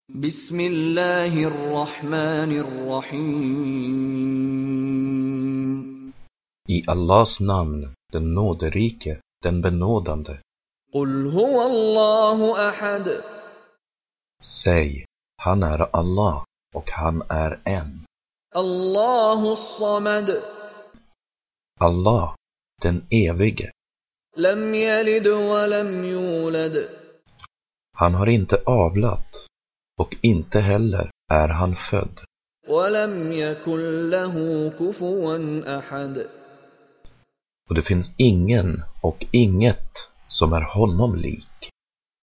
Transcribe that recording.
Bismillahirrahmanirrahim. I Allahs namn, den nåderike, den benådande. Qul huwa Allahu ahad. Säg, han är Allah och han är en. Allahu samad. Allah, den evige. Lam yalid wa lam yulad. Han har inte avlat och inte heller är han född. Wa lam yakul lahu kufuwan ahad. Och det finns ingen och inget som är honom lik.